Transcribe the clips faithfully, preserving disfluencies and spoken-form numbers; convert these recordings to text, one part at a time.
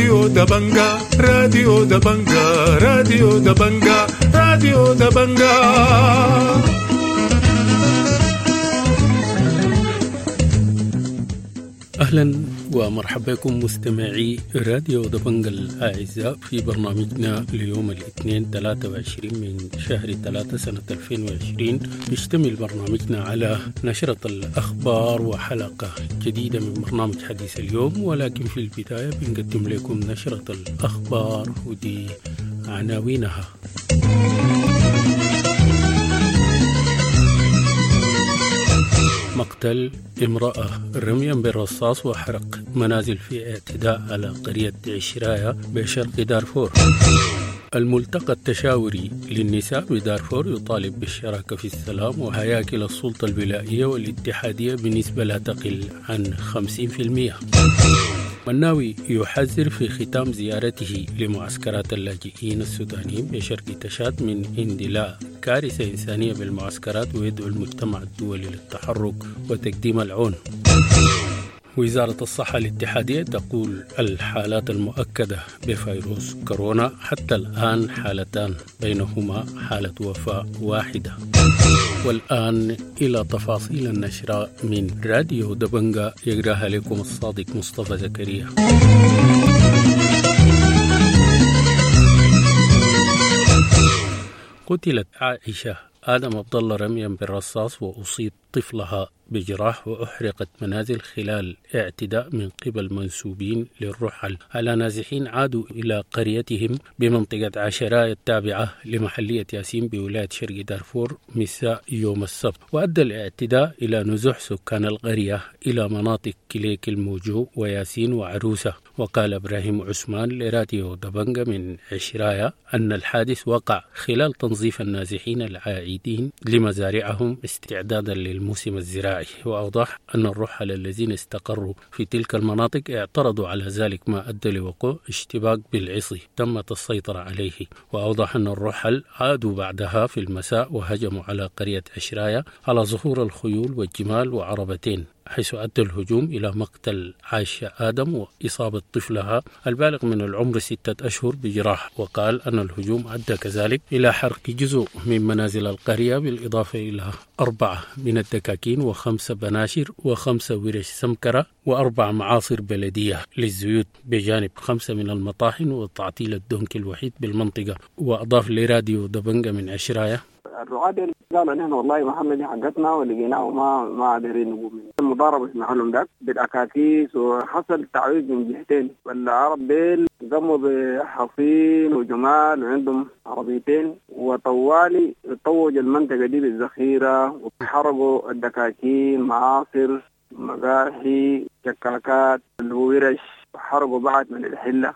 راديو دبنجا راديو دبنجا راديو دبنجا راديو دبنجا. أهلا ومرحبا بكم مستمعي راديو دبنجا الأعزاء في برنامجنا ليوم الاثنين ثلاثة وعشرين من شهر ثلاثة سنة ألفين وعشرين. يشتمل برنامجنا على نشرة الأخبار وحلقة جديدة من برنامج حديث اليوم، ولكن في البداية بنقدم لكم نشرة الأخبار ودي عناوينها. مقتل امرأة رميا بالرصاص وحرق منازل في اعتداء على قرية عشراية بشرق دارفور. الملتقى التشاوري للنساء بدارفور يطالب بالشراكة في السلام وهياكل السلطة الولائية والاتحادية بنسبة لا تقل عن خمسين بالمئة. مناوي يحذر في ختام زيارته لمعسكرات اللاجئين السودانيين بشرق تشاد من اندلاع كارثة إنسانية بالمعسكرات، ويدعو المجتمع الدولي للتحرك وتقديم العون. وزارة الصحة الاتحادية تقول الحالات المؤكدة بفيروس كورونا حتى الآن حالتان، بينهما حالة وفاة واحدة. والآن إلى تفاصيل النشرة من راديو دبنجا، يقراها لكم الصادق مصطفى زكريا. قتلت عائشة آدم عبد الله رميا بالرصاص وأصيب طفلها بجراح، وأحرقت منازل خلال اعتداء من قبل منسوبين للرحل على نازحين عادوا إلى قريتهم بمنطقة عشراية التابعة لمحلية ياسين بولاية شرق دارفور مساء يوم السبت. وأدى الاعتداء إلى نزوح سكان القرية إلى مناطق كليك الموجو وياسين وعروسة. وقال إبراهيم عثمان لراديو دبنجا من عشراية أن الحادث وقع خلال تنظيف النازحين العائدين لمزارعهم استعدادا للموسم الزراعي، وأوضح أن الرحل الذين استقروا في تلك المناطق اعترضوا على ذلك ما أدى لوقوع اشتباك بالعصي تمت السيطرة عليه. وأوضح أن الرحل عادوا بعدها في المساء وهجموا على قرية عشراية على ظهور الخيول والجمال وعربتين، حيث أدى الهجوم إلى مقتل عائشة آدم وإصابة طفلها البالغ من العمر ستة أشهر بجراح. وقال أن الهجوم أدى كذلك إلى حرق جزء من منازل القرية، بالإضافة إلى أربعة من الدكاكين وخمسة بناشر وخمسة ورش سمكرة وأربع معاصر بلدية للزيوت، بجانب خمسة من المطاحن وتعطيل الدونك الوحيد بالمنطقة. وأضاف لراديو دبنجا من عشراية الرعاة دي قالوا نحن والله محمد دي حقتنا ولقيناه وما ما قادرين نقوم من المضاربة في محلهم ذاك بالأكاكيس، وحصل تعويض من جهتين. والعرب ديل قاموا بحصين وجمال وعندهم عربيتين، وطوالي طوج المنطقة دي بالذخيرة وحرقوا الدكاكين معاصر مقاهي شكاكات الورش، وحرقوا بعض من الحلة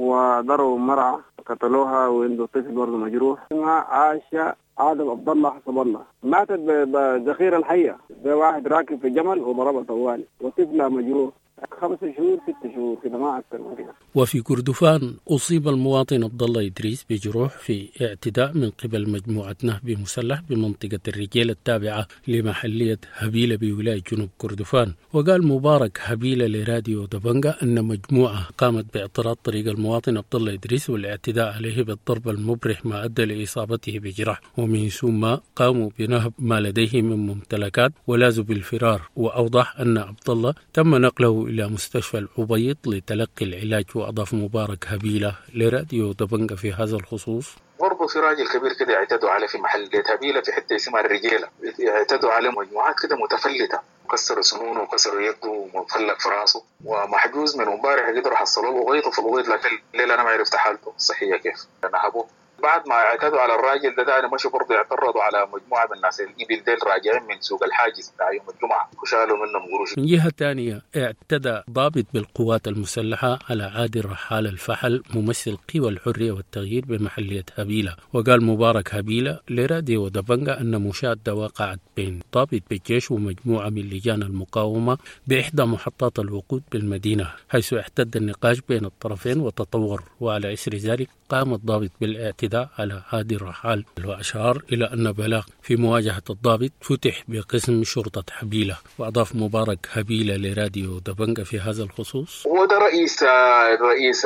وضربوا مرأة قتلوها وعنده طفل برضه مجروح اسمها عائشة آدم عبد الله حسب الله، ماتت بذخيرة الحية. ده واحد راكب في جمل وضربها طوالي، وطفلها مجروح خمس شهور ست شهور كده ما أكثر من كده. وفي كردفان أصيب المواطن عبد الله إدريس بجروح في اعتداء من قبل مجموعة نهب مسلح بمنطقة الرجال التابعة لمحلية هبيلة بولاية جنوب كردفان. وقال مبارك هبيلة لراديو دبنجا أن مجموعة قامت باعتراض طريق المواطن عبد الله إدريس والاعتداء عليه بالضرب المبرح ما أدى لإصابته بجراح، ومن ثم قاموا بنهب ما لديه من ممتلكات ولازوا بالفرار. وأوضح أن عبد الله تم نقله إلى مستشفى العبيط لتلقي العلاج. وأضاف مبارك هبيلة لراديو دبنجا في هذا الخصوص برضه في راجل كبير كده اعتدوا عليه في محل هبيلة في حتة اسمها الرجالة، اعتدوا عليه مجموعات كده متفلتة، كسروا سنونه وكسروا يده ومفلق في راسه ومحجوز من امبارح. قدروا حصلوا له غيطه في الغيط، لكن الليلة أنا ما عرفت حالته الصحية كيف. نهبوه بعد ما اعتدوا على الراجل ده, ده أنا مشوا برضه اعترضوا على مجموعة من الناس الإبل ديل راجعين من سوق الحاجز بتاع يوم الجمعة وشالوا منهم قروش. من جهة ثانية اعتدى ضابط بالقوات المسلحة على عادل رحال الفحل ممثل قوى الحرية والتغيير بمحلية هبيلة. وقال مبارك هبيلة لراديو دبنجا أن مشادة وقعت بين ضابط بالجيش ومجموعة من لجان المقاومة بإحدى محطات الوقود بالمدينة، حيث احتد النقاش بين الطرفين وتطور. وعلى إثر ذلك قام الضابط بالاعتداء على هادي الرحال، وأشار إلى أن بلاغ في مواجهة الضابط فتح بقسم شرطة حبيلة. وأضاف مبارك هبيلة لراديو دبنجة في هذا الخصوص: هو ده رئيس رئيس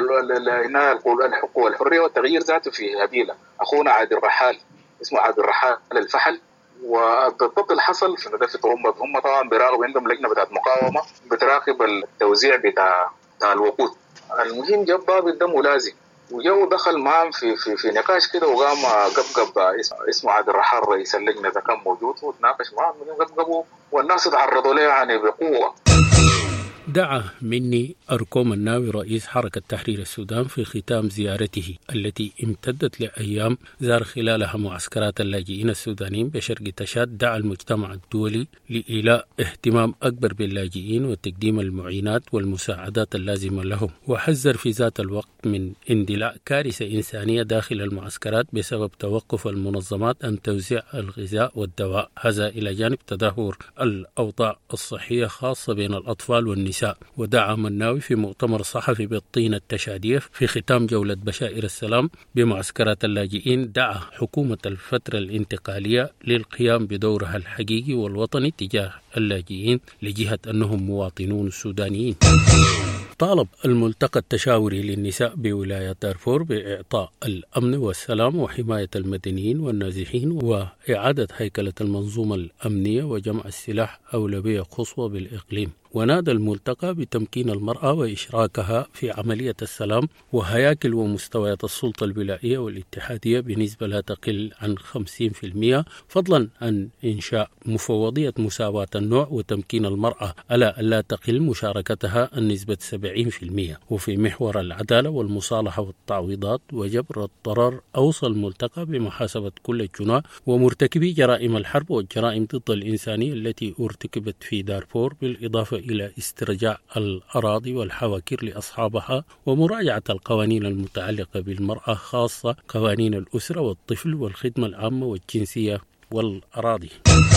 الحق والحرية والتغيير ذاته في هبيلة، أخونا عادل الرحال، اسمه عادل الرحال الفحل. والضبط اللي حصل في نظافة هم هم طبعا بيراقبوا، عندهم لجنة بتاعت مقاومة بتراقب التوزيع بتاع بتاع الوقود. المهم جاب ضابط ده ملازم وجو دخل معهم في في في نقاش كده، وقام قبقب اسمه عادل الرحال رئيس اللجنة ده كان موجود وتناقش معهم قبقبوا، والناس تعرضوا له يعني بقوة. دعا مني أركوم الناوي رئيس حركة تحرير السودان في ختام زيارته التي امتدت لأيام زار خلالها معسكرات اللاجئين السودانيين بشرق تشاد، دعا المجتمع الدولي لإيلاء اهتمام أكبر باللاجئين وتقديم المعينات والمساعدات اللازمة لهم، وحذر في ذات الوقت من اندلاع كارثة إنسانية داخل المعسكرات بسبب توقف المنظمات عن توزيع الغذاء والدواء، هذا إلى جانب تدهور الأوضاع الصحية خاصة بين الأطفال والنساء. ودعا مناوي في مؤتمر صحفي بالطين التشادية في ختام جولة بشائر السلام بمعسكرات اللاجئين، دعا حكومة الفترة الانتقالية للقيام بدورها الحقيقي والوطني تجاه اللاجئين لجهة أنهم مواطنون سودانيين. طالب الملتقى التشاوري للنساء بولاية دارفور بإعطاء الأمن والسلام وحماية المدنيين والنازحين وإعادة هيكلة المنظومة الأمنية وجمع السلاح أولوية قصوى بالإقليم. ونادى الملتقى بتمكين المرأة وإشراكها في عملية السلام وهياكل ومستويات السلطة الولائية والاتحادية بنسبة لا تقل عن خمسين بالمئة، فضلا عن إنشاء مفوضية مساواة النوع وتمكين المرأة على ألا تقل مشاركتها النسبة سبعين بالمئة. وفي محور العدالة والمصالحة والتعويضات وجبر الضرر أوصى الملتقى بمحاسبة كل الجناة ومرتكبي جرائم الحرب والجرائم ضد الإنسانية التي ارتكبت في دارفور، بالإضافة إلى استرجاع الأراضي والحواكر لأصحابها ومراجعة القوانين المتعلقة بالمرأة، خاصة قوانين الأسرة والطفل والخدمة العامة والجنسية والأراضي.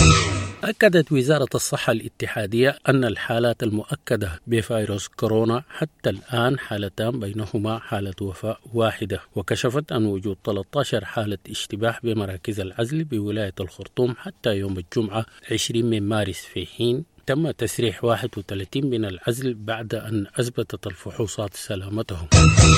أكدت وزارة الصحة الاتحادية أن الحالات المؤكدة بفيروس كورونا حتى الآن حالتان بينهما حالة وفاة واحدة، وكشفت عن وجود ثلاثة عشر حالة اشتباه بمراكز العزل بولاية الخرطوم حتى يوم الجمعة عشرين من مارس، في حين تم تسريح واحد وثلاثين من العزل بعد أن أثبتت الفحوصات سلامتهم.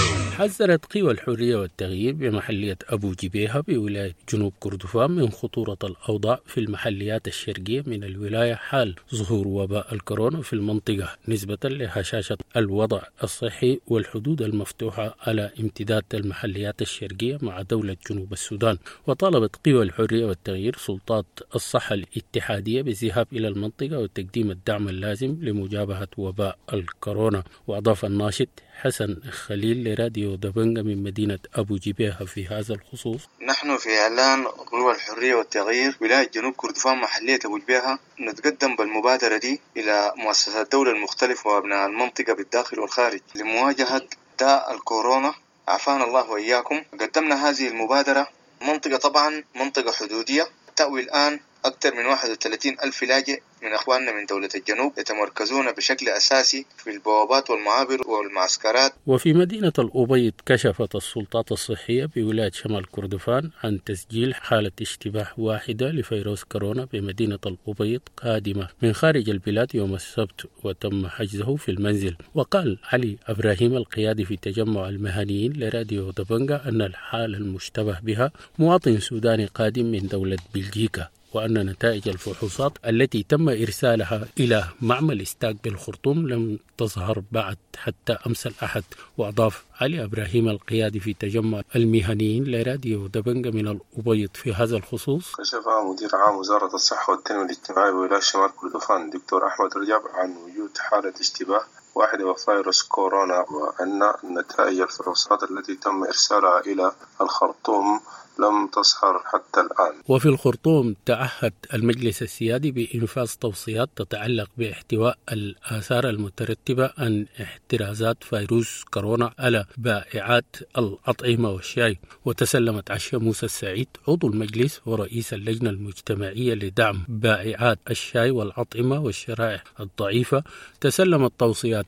حذرت قوى الحرية والتغيير بمحلية أبو جبيهة بولاية جنوب كردفان من خطورة الأوضاع في المحليات الشرقية من الولاية حال ظهور وباء الكورونا في المنطقة، نسبة لهشاشة الوضع الصحي والحدود المفتوحة على امتداد المحليات الشرقية مع دولة جنوب السودان. وطالبت قوى الحرية والتغيير سلطات الصحة الاتحادية بالذهاب إلى المنطقة وتقديم الدعم اللازم لمجابهة وباء الكورونا. وأضاف الناشط حسن خليل لراديو دبنجة من مدينة أبو جبيهة في هذا الخصوص: نحن في إعلان قوى الحرية والتغيير ولاية جنوب كردفان محلية أبو جبيهة نتقدم بالمبادرة دي إلى مؤسسات الدولة المختلفة وأبناء المنطقة بالداخل والخارج لمواجهة داء الكورونا، عافانا الله وإياكم. قدمنا هذه المبادرة منطقة طبعا منطقة حدودية تأوي الآن أكثر من واحد وثلاثين ألف لاجئ من أخواننا من دولة الجنوب يتمركزون بشكل أساسي في البوابات والمعابر والمعسكرات. وفي مدينة الأبيض كشفت السلطات الصحية بولاية شمال كردفان عن تسجيل حالة اشتباه واحدة لفيروس كورونا بمدينة الأبيض قادمة من خارج البلاد يوم السبت، وتم حجزه في المنزل. وقال علي إبراهيم القيادي في تجمع المهنيين لراديو دبنجة أن الحالة المشتبه بها مواطن سوداني قادم من دولة بلجيكا، وأن نتائج الفحوصات التي تم إرسالها إلى معمل استاك بالخرطوم لم تظهر بعد حتى أمس الأحد. وأضاف علي إبراهيم القيادي في تجمع المهنيين لراديو دبنجة من الأبيض في هذا الخصوص: كشف مدير عام وزارة الصحة والتنمية الاجتماعية بولاية شمال كردفان دكتور أحمد رجب عن وجود حالة اشتباه واحدة وفيروس كورونا، وأن نتائج الفحوصات التي تم إرسالها إلى الخرطوم لم تظهر حتى الآن. وفي الخرطوم تعهد المجلس السيادي بإنفاذ توصيات تتعلق باحتواء الآثار المترتبة عن احترازات فيروس كورونا على بائعات الأطعمة والشاي. وتسلمت عشا موسى السعيد عضو المجلس ورئيس اللجنة المجتمعية لدعم بائعات الشاي والأطعمة والشرائح الضعيفة تسلمت توصيات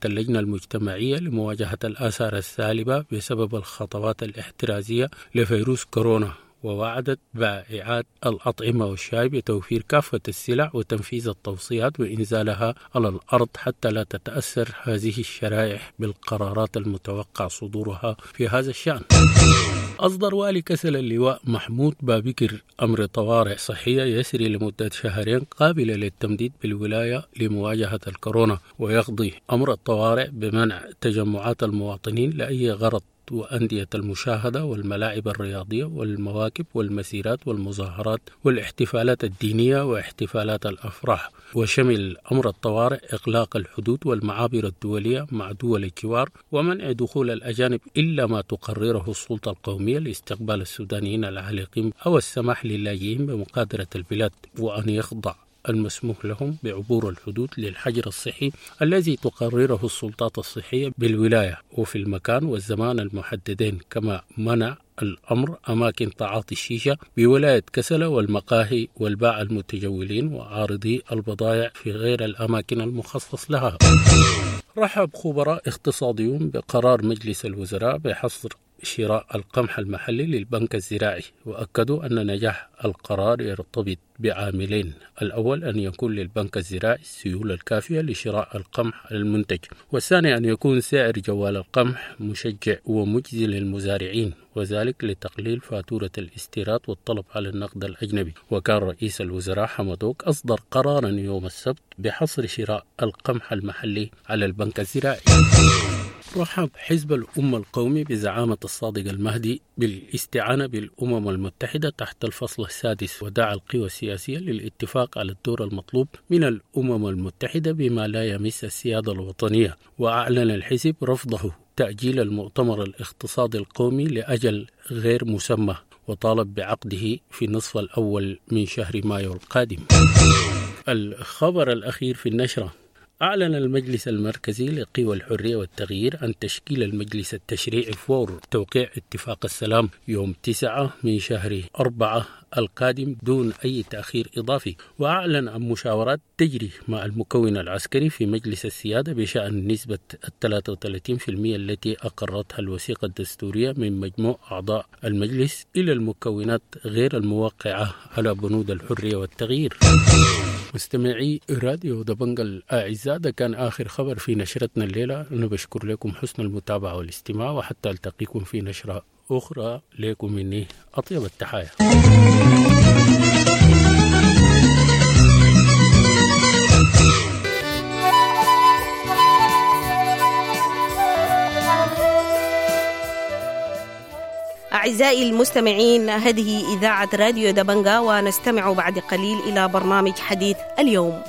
قامت اللجنة المجتمعية لمواجهة الآثار السالبة بسبب الخطوات الاحترازية لفيروس كورونا، ووعدت بائعات الأطعمة والشاي بتوفير كافة السلع وتنفيذ التوصيات وإنزالها على الأرض حتى لا تتأثر هذه الشرائح بالقرارات المتوقع صدورها في هذا الشأن. أصدر والي كسل اللواء محمود بابكر أمر طوارئ صحية يسري لمدة شهرين قابلة للتمديد بالولاية لمواجهة الكورونا، ويقضي أمر الطوارئ بمنع تجمعات المواطنين لأي غرض وأندية المشاهدة والملاعب الرياضية والمواكب والمسيرات والمظاهرات والاحتفالات الدينية واحتفالات الأفراح. وشمل أمر الطوارئ إغلاق الحدود والمعابر الدولية مع دول الجوار ومنع دخول الأجانب إلا ما تقرره السلطة القومية لاستقبال السودانيين العالقين أو السماح للاجئين بمغادرة البلاد، وأن يخضع المسموح لهم بعبور الحدود للحجر الصحي الذي تقرره السلطات الصحية بالولاية وفي المكان والزمان المحددين. كما منع الأمر أماكن تعاطي الشيشة بولاية كسلة والمقاهي والباع المتجولين وعارضي البضائع في غير الأماكن المخصص لها. رحب خبراء اقتصاديون بقرار مجلس الوزراء بحصر شراء القمح المحلي للبنك الزراعي، وأكدوا أن نجاح القرار يرتبط بعاملين: الأول أن يكون للبنك الزراعي السيولة الكافية لشراء القمح المنتج، والثاني أن يكون سعر جوال القمح مشجع ومجزي للمزارعين، وذلك لتقليل فاتورة الاستيراد والطلب على النقد الأجنبي. وكان رئيس الوزراء حمدوك أصدر قرارا يوم السبت بحصر شراء القمح المحلي على البنك الزراعي. رحب حزب الأمة القومي بزعامة الصادق المهدي بالاستعانة بالأمم المتحدة تحت الفصل السادس، ودعا القوى السياسية للاتفاق على الدور المطلوب من الأمم المتحدة بما لا يمس السيادة الوطنية. وأعلن الحزب رفضه تأجيل المؤتمر الاقتصادي القومي لأجل غير مسمى، وطالب بعقده في النصف الأول من شهر مايو القادم. الخبر الأخير في النشرة: أعلن المجلس المركزي لقوى الحرية والتغيير عن تشكيل المجلس التشريعي فور توقيع اتفاق السلام يوم تسعة من شهر أربعة القادم دون أي تأخير إضافي. وأعلن عن مشاورات تجري مع المكون العسكري في مجلس السيادة بشأن نسبة ثلاثة وثلاثين بالمئة التي أقرتها الوثيقة الدستورية من مجموع أعضاء المجلس إلى المكونات غير الموقعة على بنود الحرية والتغيير. مستمعي راديو دبنجة الأعزاء، ده كان آخر خبر في نشرتنا الليلة. أنا بشكر لكم حسن المتابعة والاستماع، وحتى ألتقيكم في نشرة أخرى لكم مني أطيب التحايا. أعزائي المستمعين، هذه إذاعة راديو دبنجة، ونستمع بعد قليل إلى برنامج حديث اليوم.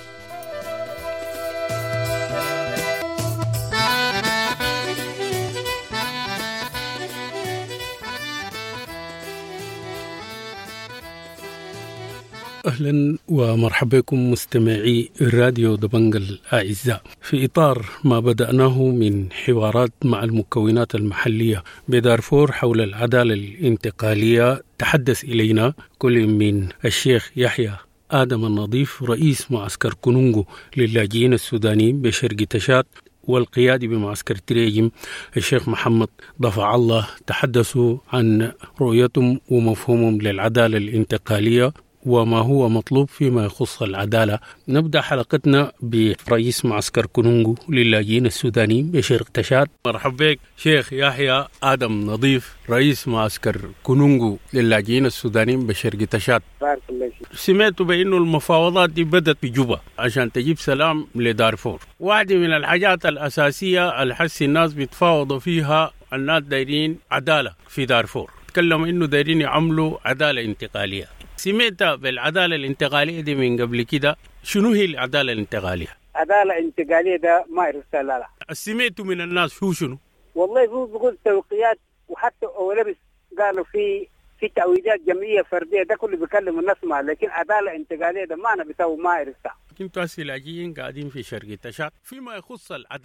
أهلا ومرحبا بكم مستمعي راديو دبنجة الأعزاء. في إطار ما بدأناه من حوارات مع المكونات المحلية بدارفور حول العدالة الانتقالية، تحدث إلينا كل من الشيخ يحيى آدم النظيف رئيس معسكر كونونغو للاجئين السودانيين بشرق تشاد، والقيادي بمعسكر تريجم الشيخ محمد ضفع الله، تحدثوا عن رؤيتهم ومفهومهم للعدالة الانتقالية وما هو مطلوب فيما يخص العدالة. نبدأ حلقتنا برئيس معسكر كونونغو للاجئين السودانيين بشرق تشاد. مرحبا بك شيخ يحيى آدم نظيف رئيس معسكر كونونغو للاجئين السودانيين بشرق تشاد. سمعت بأنه المفاوضات دي بدت بجوبا عشان تجيب سلام لدارفور. واحدة من الحاجات الأساسية الحس الناس بيتفاوضوا فيها الناس دايرين عدالة في دارفور، تكلموا إنه دايرين يعملوا عدالة انتقالية. سمعت بالعدالة الانتقالية دي من قبل كده، شنو هي العدالة الانتقالية؟ عدالة انتقالية ده ما يرسل لها. سمعت من الناس شو شنو؟ والله هو بيقول توقيات، وحتى ولبس قالوا في في تعويضات جمعية فردية، ده كله بيكلم الناس معه، لكن عدالة انتقالية ده ما أنا بيسوي ما يرسل. انتوا اللاجئين قاعدين في شرق تشاد، فيما يخص العدالة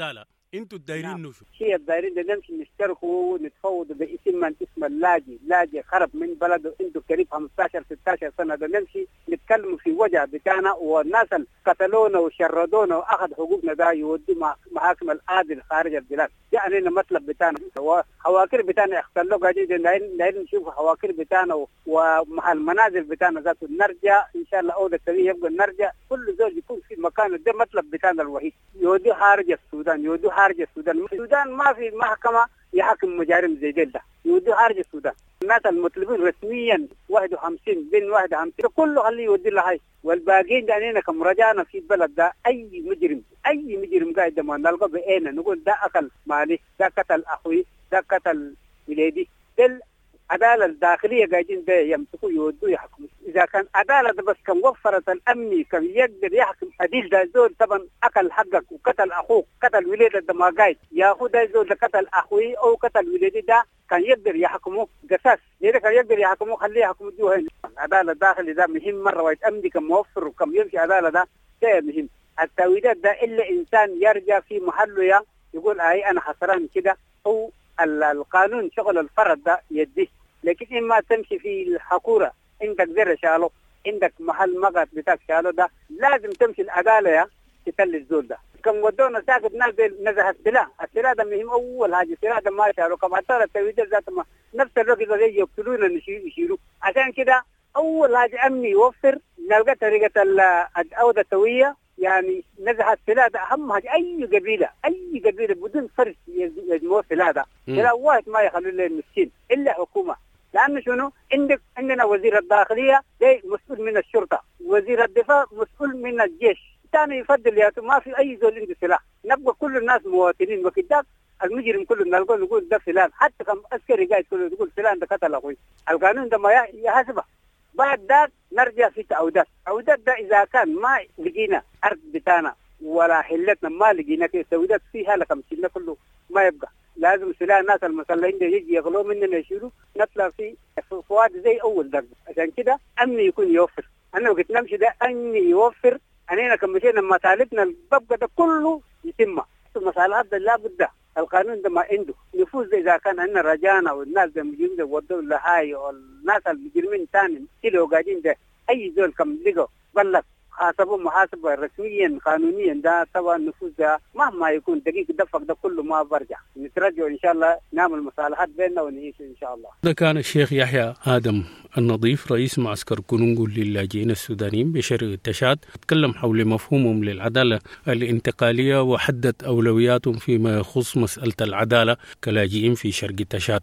انتوا الدايرين نعم. نشوف شيء الدايرين ده نمشي نشتركوا ونتفاوض باسم من اسم اللاجي، لاجي خرب من بلده عنده قريب خمستاشر ستاشر سنه، ده نمشي نتكلم في وجه بتاعنا، والناس اللي قتلونا وشردونا واخذ حقوقنا ده يودوا محاكم العادل خارج البلاد. ده علينا مطلب بتاعنا، وحواكر بتاعنا اختلوا قاعدين نحن نشوف حواكر بتاعنا ومع المنازل بتاعنا ذاته نرجع ان شاء الله. اول التاريخ يبقى نرجع كل زول يكون في مكانه، ده مطلب بتاعنا الوحيد. يودوا خارج السودان، يودوا خارج السودان. السودان ما في محكمة يحكم مجارم زي ده، يودوا خارج السودان. الناس المطلوبين رسميا واحد وخمسين بين واحد وخمسين كله خليه يودي له هاي، والباقيين دانينا كم رجعنا في البلد ده. اي مجرم اي مجرم قاعد ما نلقى بعيننا نقول ده اكل مالي، ده قتل اخوي، ده قتل ولادي. ده العداله الداخليه قاعدين ده يمسكوا يودوا يحكموا. اذا كان عداله بس كان وفرت الامني كان يقدر يحكم عديل ده زول طبعا اكل حقك وقتل اخوك قتل ولادك ده ما قاعد ياخذ ده زول ده قتل اخوي او قتل ولادي ده كان يقدر يحكموه قصاص. اذا كان يقدر يحكموه خليه يحكموا جوه. العداله الداخلي ده مهم مره، والامني كم موفر وكم يمشي عداله ده ده مهم. التاويلات ده الا انسان يرجع في محله يا يقول اي انا خسران كده، او القانون شغل الفرد ده يديه. لكن إما تمشي في الحكورة عندك زر شالو، عندك محل مقت بتاعك شالو، ده لازم تمشي العدالة يا تتل الزول ده. كم ودونا ساقط ناس نزه السلاح، السلاح ده مهم أول حاجة. السلاح ده ما شالو كم أثار التويدات ذات ما نفس الوقت ده يقتلونا نشيلوا. عشان كده أول حاجة أمني يوفر، نلقى طريقة الأوضة السوية يعني نزح السلاح ده أهم حاجة. أي قبيلة أي قبيلة بدون فرس يجمعوا السلاح ده، سلاح واحد ما يخلوا له المسكين إلا حكومة. لأنه شنو عندك عندنا وزير الداخلية ده مسؤول من الشرطة، وزير الدفاع مسؤول من الجيش. ثاني يفضل يا ما في أي زول عنده سلاح، نبقى كل الناس مواطنين. وكذا المجرم كله نلقى نقول ده فلان، حتى كم عسكري قاعد كله يقول فلان ده قتل أخوي. القانون ده ما يحاسبه. بعد ذلك نرجع في تعودات. تعودات ده إذا كان ما لقينا أرض بتاعنا ولا حلتنا ما لقينا كي تعودات فيها لكم شلنا كله ما يبقى. لازم سلاح الناس المسلحين ده يجي يغلو مننا يشيلوا نطلع في فواد زي أول درجة. عشان كده أمني يكون يوفر. أنا وقت نمشي ده أمني يوفر. أنا كم مشينا مطالبنا البقى ده كله يتم. المصالحات ده لا بد القانون ده ما عنده نفوذ. إذا كان عندنا رجانا والناس ده مجرمين ده ودوا لهاي والناس المجرمين ثاني كيلو قاعدين ده أي زول كم لقوا بلغ حاسبوا محاسبة رسميا قانونيا ده طبعا النفوذ ده مهما يكون دقيق دفق ده كله ما برجع. نترجع إن شاء الله نعمل مصالحات بيننا ونعيش إن شاء الله. ده كان الشيخ يحيى آدم النظيف رئيس معسكر كونونغو للاجئين السودانيين بشرق تشاد، تكلم حول مفهومهم للعدالة الانتقالية وحدد أولوياتهم فيما يخص مسألة العدالة كلاجئين في شرق تشاد.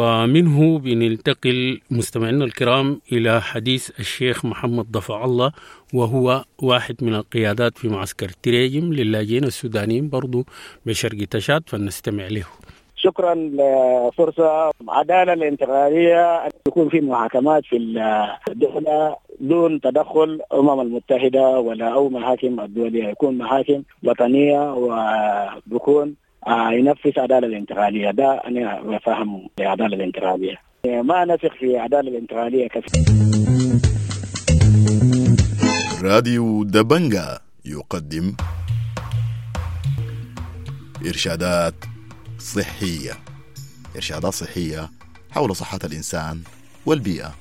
ومنه بننتقل مستمعينا الكرام إلى حديث الشيخ محمد ضفع الله، وهو واحد من القيادات في معسكر تريجم للاجئين السودانيين برضو بشرق تشاد، فلنستمع له. شكرا لفرصة. عدالة الانتقالية أن يكون في محاكمات في الدولة دون تدخل الأمم المتحدة ولا أو محاكم الدولية، يكون محاكم وطنية وبكون ينفذ عدالة الانتقالية. ده أنا بفهم العدالة الانتقالية، ما نثق في عدالة الانتقالية كثير. راديو دبنجا يقدم إرشادات صحية، إرشادات صحية حول صحة الإنسان والبيئة.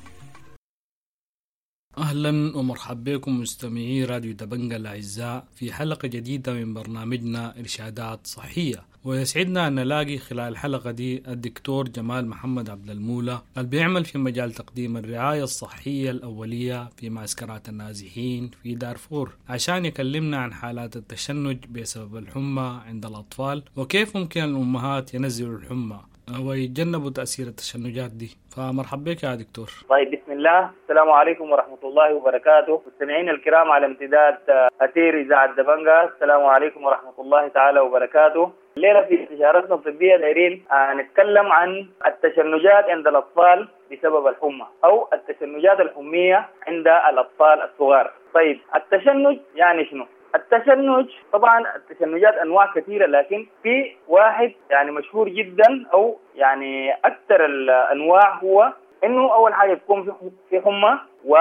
أهلا ومرحبا بكم مستمعي راديو دبنجا الأعزاء في حلقة جديدة من برنامجنا إرشادات صحية. ويسعدنا أن نلاقي خلال الحلقة دي الدكتور جمال محمد عبد المولى اللي بيعمل في مجال تقديم الرعاية الصحية الأولية في معسكرات النازحين في دارفور، عشان يكلمنا عن حالات التشنج بسبب الحمى عند الأطفال وكيف ممكن الأمهات ينزلوا الحمى ويتجنبوا تأثير التشنجات دي. فمرحبا بك يا دكتور. طيب بسم الله، السلام عليكم ورحمة الله وبركاته. مستمعين الكرام على امتداد أثير إذاعة دبنجا، السلام عليكم ورحمة الله تعالى وبركاته. الليلة في استشارتنا الطبية دايرين نتكلم عن التشنجات عند الأطفال بسبب الحمى أو التشنجات الحمية عند الأطفال الصغار. طيب التشنج يعني شنو؟ التشنج طبعا التشنجات أنواع كثيرة، لكن في واحد يعني مشهور جدا أو يعني أكثر الأنواع هو إنه أول حاجة تكون في حمى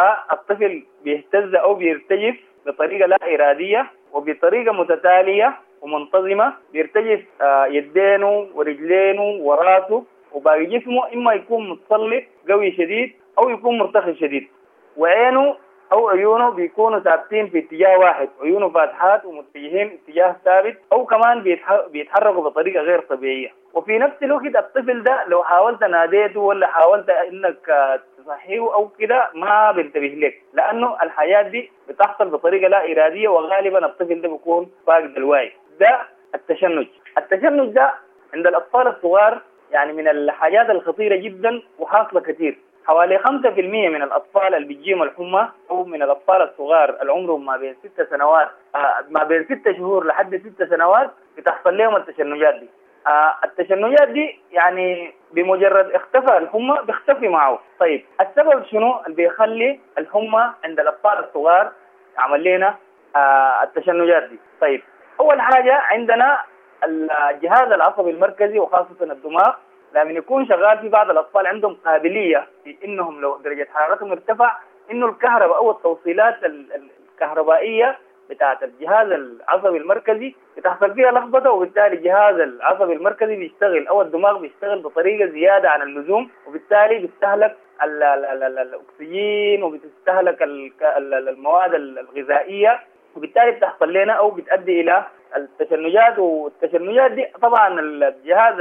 والطفل بيهتز أو بيرتجف بطريقة لا إرادية وبطريقة متتالية ومنتظمة، بيرتجف يدينه ورجلينه وراسه وباقي جسمه، إما يكون متصلب قوي شديد أو يكون مرتخي شديد، وعينه أو عيونه بيكونوا ثابتين في اتجاه واحد، عيونه فاتحات ومتجهين اتجاه ثابت، أو كمان بيتحركوا بطريقة غير طبيعية. وفي نفس الوقت الطفل ده لو حاولت ناديته ولا حاولت إنك تصحيه أو كده ما بينتبه لك، لأنه الحياة دي بتحصل بطريقة لا إرادية، وغالبا الطفل ده بيكون فاقد الوعي. ده التشنج. التشنج ده عند الأطفال الصغار يعني من الحاجات الخطيرة جدا وحاصلة كثير. حوالي خمسة في المية من الأطفال اللي بيجيهم الحمى أو من الأطفال الصغار اللي عمرهم ما بين ست سنوات آه ما بين ست شهور لحد ست سنوات بتحصل لهم التشنجات دي. آه التشنجات دي يعني بمجرد اختفى الحمى بيختفي معه. طيب السبب شنو اللي بيخلي الحمى عند الأطفال الصغار يعمل لنا آه التشنجات دي؟ طيب أول حاجة عندنا الجهاز العصبي المركزي وخاصة الدماغ لما يكون شغال. في بعض الأطفال عندهم قابلية في إنهم لو درجة حرارتهم ارتفع إنه الكهرباء أو التوصيلات الكهربائية بتاعة الجهاز العصبي المركزي بتحصل فيها لخبطة، وبالتالي الجهاز العصبي المركزي بيشتغل أو الدماغ بيشتغل بطريقة زيادة عن اللزوم، وبالتالي بيستهلك ال ال ال ال الأكسجين وبتستهلك المواد الغذائية، وبالتالي بتحصل لنا أو بتؤدي إلى التشنجات. والتشنجات دي طبعا الجهاز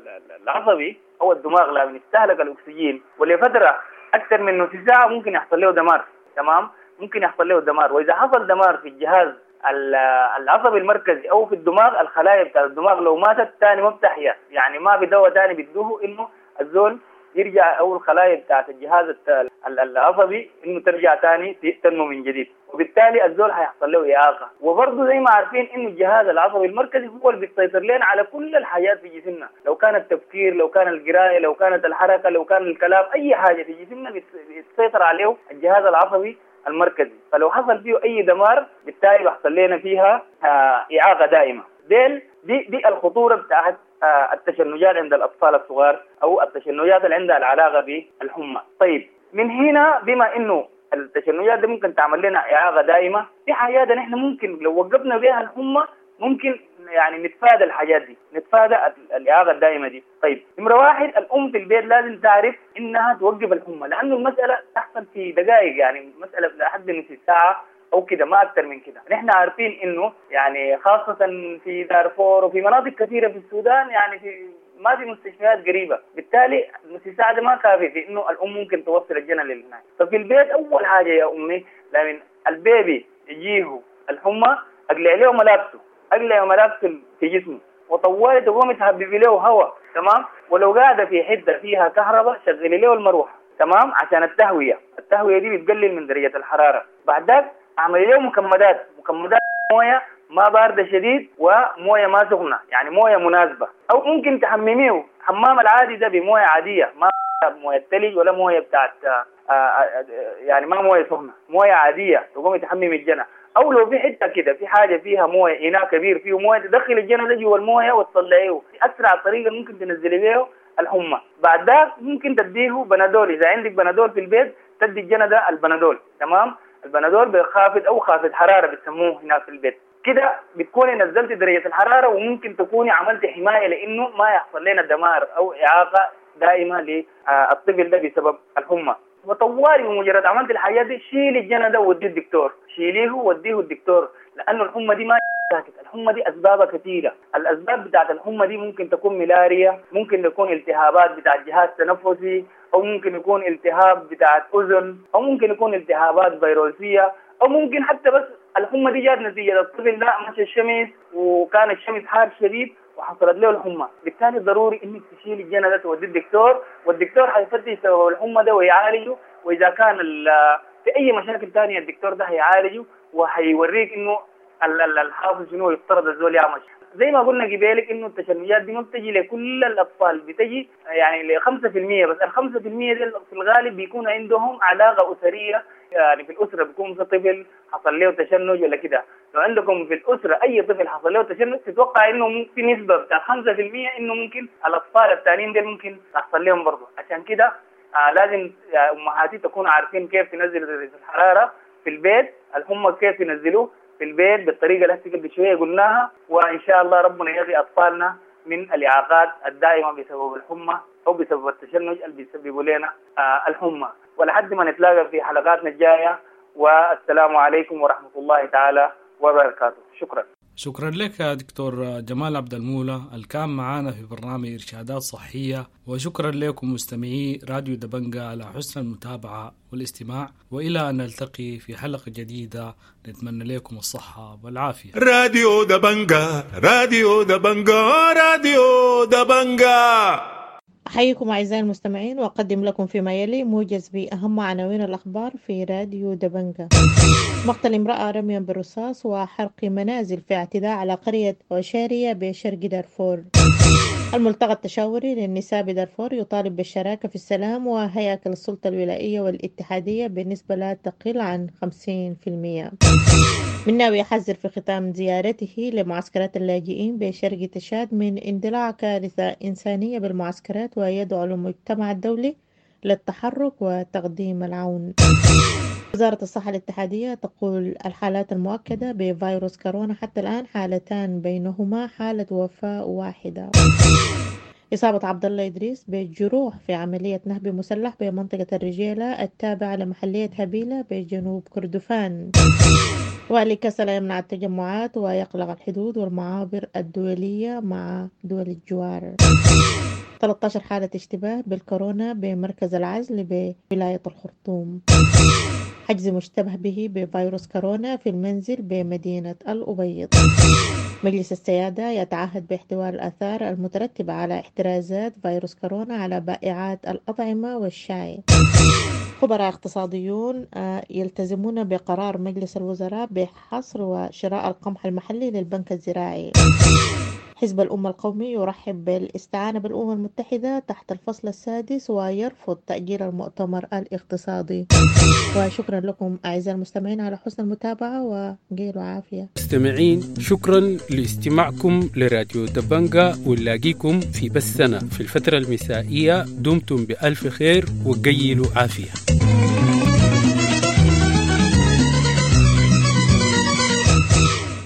العصبي أو الدماغ لما يستهلك الأكسجين ولفترة أكثر من نص ساعة ممكن يحصل له دمار. تمام، ممكن يحصل له دمار. وإذا حصل دمار في الجهاز العصبي المركزي أو في الدماغ، الخلايا بتاع الدماغ لو ماتت تاني ما بتحيا، يعني ما بدواء تاني بيدوه إنه الزول يرجع أو الخلايا بتاعت الجهاز العصبي إنه ترجع تاني تنمو من جديد، وبالتالي الزول هيحصل له إعاقة. وبرضه زي ما عارفين إنه الجهاز العصبي المركزي هو اللي بيسيطر لنا على كل الحياة في جسمنا، لو كان التفكير، لو كان القراية، لو كانت الحركة، لو كان الكلام، أي حاجة في جسمنا بيسيطر عليه الجهاز العصبي المركزي. فلو حصل فيه أي دمار بالتالي بيحصل لنا فيها إعاقة دائمة. دي دي دي الخطورة بتاعت التشنجات عند الأطفال الصغار أو التشنجات اللي عندها العلاقة بالحمى. طيب من هنا بما إنه التشنجات دي ممكن تعمل لنا إعاقة دائمة، في حاجات نحن ممكن لو وقفنا بها الحمى ممكن يعني نتفادى الحاجات دي، نتفادى الإعاقة الدائمة دي. طيب نمرة واحد، الأم في البيت لازم تعرف إنها توقف الحمى، لأنه المسألة تحصل في دقائق، يعني مسألة لحد نص ساعة أو كده، ما أكثر من كده. نحن عارفين إنه يعني خاصة في دارفور وفي مناطق كثيرة في السودان يعني في ما في مستشفيات قريبة، بالتالي نص ساعة ده ما كافي في إنه الأم ممكن توصل الجنة للهناك. ففي البيت أول حاجة يا أمي لمن البيبي يجيه الحمى أقلع له ملابسه، أقلع ملابسه في جسمه، وطوالي تقوم تهببي له هواء. تمام، ولو قاعدة في حتة فيها كهرباء شغلي له المروحة. تمام، عشان التهوية، التهوية دي بتقلل من درجة الحرارة. بعد ذلك اعملي له مكمدات، مكمدات مويه ما بارده شديد ومويه ما سخنه، يعني مويه مناسبه. او ممكن تحمميه حمام العادي ده بمويه عاديه، ما مويه ثلج ولا مويه بتاعت يعني ما مويه سخنه، مويه عاديه تقومي تحممي الجنة. او لو في حته كده في حاجه فيها مويه، اناء كبير فيه مويه، تدخل الجنة ده جوا المويه وتطلعيه في اسرع طريقه ممكن تنزلي بيه الحمى. بعد ذلك ممكن تديه بنادول، اذا عندك بنادول في البيت تدي الجنة ده البنادول. تمام، البنادول بخافض او خافض حراره بتسموه هناك في البيت. كده بتكوني نزلت درجه الحراره، وممكن تكوني عملت حمايه لانه ما يحصل لنا دمار او اعاقه دائمه للطفل ده بسبب الحمى. وطوالي بمجرد عملت الحاجات دي شيلي الجنة ده ووديه الدكتور، شيليه ووديه الدكتور، لانه الحمى دي ما ساكت. الحمى دي اسبابها كثيره. الاسباب بتاعت الحمى دي ممكن تكون ملاريا، ممكن تكون التهابات بتاعت جهاز تنفسي، او ممكن يكون التهاب بتاعت اذن، او ممكن يكون التهابات فيروسيه، او ممكن حتى بس الحمى دي جات نتيجه الطفل ده مشى الشمس وكان الشمس حار شديد وحصلت له الحمى. بالتالي ضروري انك تشيل الجنة ده توديه الدكتور، والدكتور حيفتش سبب الحمى ده ويعالجه، واذا كان في اي مشاكل ثانيه الدكتور ده هيعالجه وحيوريك انه الحافظ شنو يفترض الزول يعمل. زي ما قلنا قبالك انه التشنجات دي ما بتجي لكل الاطفال، بتجي يعني ل خمسة في المية بس. ال خمسة في المية دي في الغالب بيكون عندهم علاقه اسريه، يعني في الاسره بيكون في طفل حصل له تشنج ولا كده. لو عندكم في الاسره اي طفل حصل له تشنج تتوقع انه في نسبه بتاع خمسة في المية انه ممكن الاطفال الثانيين دول ممكن يحصل لهم برضه. عشان كده آه لازم امهاتي تكونوا عارفين كيف تنزل درجه الحراره في البيت. الحمى كيف ينزلوه في البيت بالطريقة اللي قبل شوية قلناها، وإن شاء الله ربنا يقي أطفالنا من الإعاقات الدائمة بسبب الحمى أو بسبب التشنج اللي بيسببوا لنا الحمى. ولحد ما نتلاقى في حلقاتنا الجاية، والسلام عليكم ورحمة الله تعالى وبركاته. شكرا. شكرا لك يا دكتور جمال عبد المولى الكان معنا في برنامج إرشادات صحية، وشكرا لكم مستمعي راديو دبنجا على حسن المتابعة والاستماع، وإلى أن نلتقي في حلقة جديدة نتمنى لكم الصحة والعافية. راديو دبنجا راديو دبنجا راديو دبنجا. أحييكم أعزائي المستمعين، وأقدم لكم فيما يلي موجز بأهم عناوين الأخبار في راديو دبنجا. مقتل امرأة رميا بالرصاص وحرق منازل في اعتداء على قرية أوشارية بشرق دارفور. الملتقى التشاوري للنساء بدارفور يطالب بالشراكة في السلام وهياكل السلطة الولائية والاتحادية بنسبة لا تقل عن خمسين بالمئة. مناوي يحذر في ختام زيارته لمعسكرات اللاجئين بشرق تشاد من اندلاع كارثة إنسانية بالمعسكرات، ويدعو للمجتمع الدولي للتحرك وتقديم العون. وزارة الصحة الاتحادية تقول الحالات المؤكدة بفيروس كورونا حتى الآن حالتان، بينهما حالة وفاة واحدة. إصابة عبد الله إدريس بجروح في عملية نهب مسلح بمنطقة الرجيلة التابعة لمحلية هبيلة بجنوب كردفان. ولكسل يمنع التجمعات ويقلق الحدود والمعابر الدولية مع دول الجوار. ثلاثة عشر حالة اشتباه بالكورونا بمركز العزل بولاية الخرطوم. حجز مشتبه به بفيروس كورونا في المنزل بمدينة الأبيض. مجلس السيادة يتعهد باحتواء الآثار المترتبة على احترازات فيروس كورونا على بائعات الأطعمة والشاي. خبراء اقتصاديون يلتزمون بقرار مجلس الوزراء بحصر وشراء القمح المحلي للبنك الزراعي. حزب الأمة القومي يرحب بالاستعانة بالأمم المتحدة تحت الفصل السادس ويرفض تأجيل المؤتمر الاقتصادي. وشكرا لكم أعزائي المستمعين على حسن المتابعة، وقيلوا عافية. مستمعين، شكرا لاستماعكم لراديو دبنجا، ونلاقيكم في بثنا في الفترة المسائية. دمتم بألف خير وقيلوا عافية.